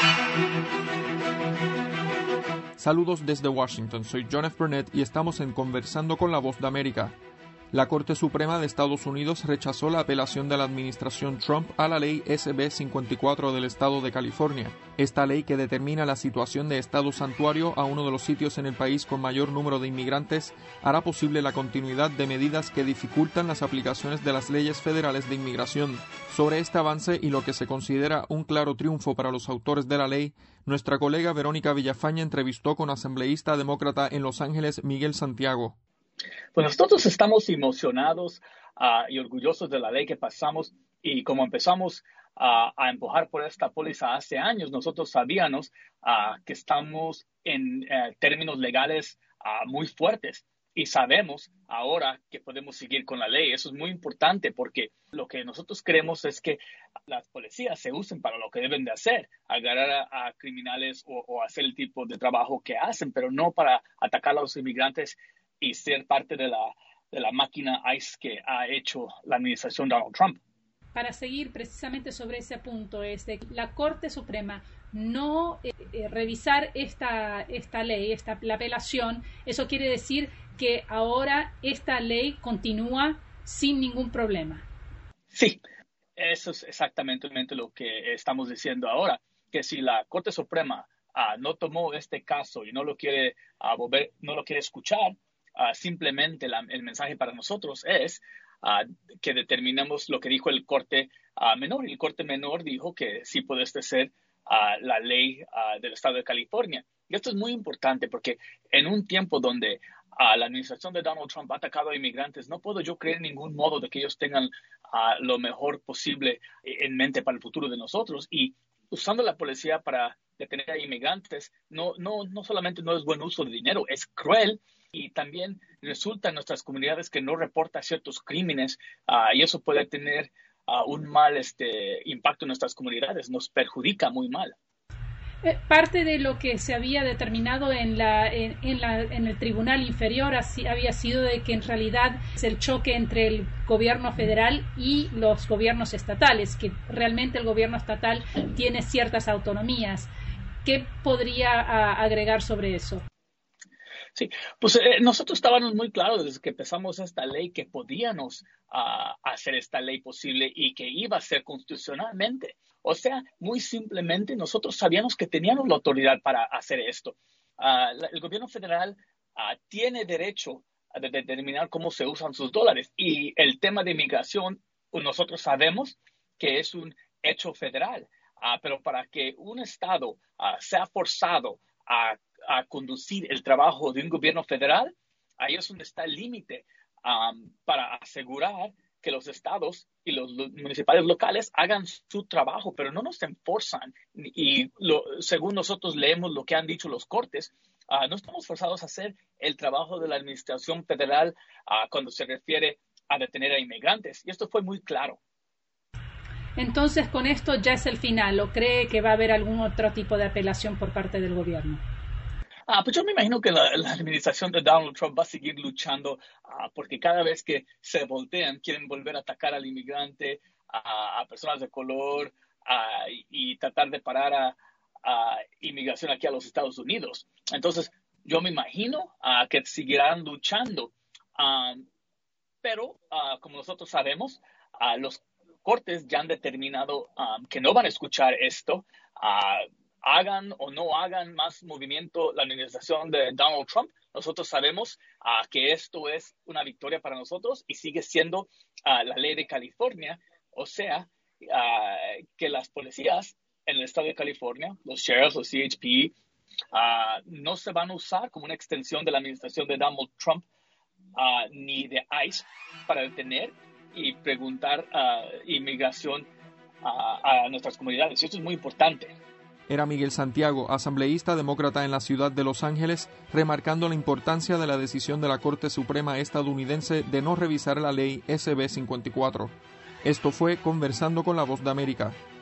Saludos desde Washington, soy John F. Burnett y estamos en Conversando con la Voz de América. La Corte Suprema de Estados Unidos rechazó la apelación de la administración Trump a la ley SB 54 del estado de California. Esta ley, que determina la situación de estado santuario a uno de los sitios en el país con mayor número de inmigrantes, hará posible la continuidad de medidas que dificultan las aplicaciones de las leyes federales de inmigración. Sobre este avance y lo que se considera un claro triunfo para los autores de la ley, nuestra colega Verónica Villafaña entrevistó con asambleísta demócrata en Los Ángeles, Miguel Santiago. Pues nosotros estamos emocionados y orgullosos de la ley que pasamos, y como empezamos a empujar por esta póliza hace años, nosotros sabíamos que estamos en términos legales muy fuertes, y sabemos ahora que podemos seguir con la ley. Eso es muy importante, porque lo que nosotros queremos es que las policías se usen para lo que deben de hacer, agarrar a criminales o hacer el tipo de trabajo que hacen, pero no para atacar a los inmigrantes y ser parte de la máquina ICE que ha hecho la administración Donald Trump. Para seguir precisamente sobre ese punto, es de la Corte Suprema no revisar esta ley, la apelación. Eso quiere decir que ahora esta ley continúa sin ningún problema. Sí, eso es exactamente lo que estamos diciendo ahora, que si la Corte Suprema no tomó este caso y no lo quiere escuchar, simplemente el mensaje para nosotros es que determinemos lo que dijo el Corte Menor. El Corte Menor dijo que sí puede ser la ley del estado de California. Y esto es muy importante, porque en un tiempo donde la administración de Donald Trump ha atacado a inmigrantes, no puedo yo creer en ningún modo de que ellos tengan lo mejor posible en mente para el futuro de nosotros. Y usando la policía para detener a inmigrantes no solamente no es buen uso de dinero, es cruel. Y también resulta en nuestras comunidades que no reporta ciertos crímenes, y eso puede tener un mal impacto en nuestras comunidades, nos perjudica muy mal. Parte de lo que se había determinado en el tribunal inferior había sido de que en realidad es el choque entre el gobierno federal y los gobiernos estatales, que realmente el gobierno estatal tiene ciertas autonomías. ¿Qué podría agregar sobre eso? Sí, pues nosotros estábamos muy claros desde que empezamos esta ley que podíamos hacer esta ley posible y que iba a ser constitucionalmente. O sea, muy simplemente nosotros sabíamos que teníamos la autoridad para hacer esto. El gobierno federal tiene derecho a determinar cómo se usan sus dólares, y el tema de inmigración nosotros sabemos que es un hecho federal, pero para que un estado sea forzado a conducir el trabajo de un gobierno federal, ahí es donde está el límite para asegurar que los estados y los municipales locales hagan su trabajo, pero no nos enforzan. Y según nosotros leemos lo que han dicho los cortes, no estamos forzados a hacer el trabajo de la administración federal cuando se refiere a detener a inmigrantes. Y esto fue muy claro. Entonces, con esto ya es el final, ¿o cree que va a haber algún otro tipo de apelación por parte del gobierno? Pues yo me imagino que la administración de Donald Trump va a seguir luchando, porque cada vez que se voltean quieren volver a atacar al inmigrante, a personas de color, y tratar de parar a inmigración aquí a los Estados Unidos. Entonces, yo me imagino que seguirán luchando. Pero, como nosotros sabemos, los cortes ya han determinado que no van a escuchar esto. Hagan o no hagan más movimiento la administración de Donald Trump, nosotros sabemos que esto es una victoria para nosotros y sigue siendo la ley de California. O sea, que las policías en el estado de California, los sheriffs, los CHP, no se van a usar como una extensión de la administración de Donald Trump ni de ICE para detener y preguntar inmigración a nuestras comunidades. Y esto es muy importante. Era Miguel Santiago, asambleísta demócrata en la ciudad de Los Ángeles, remarcando la importancia de la decisión de la Corte Suprema estadounidense de no revisar la ley SB 54. Esto fue Conversando con la Voz de América.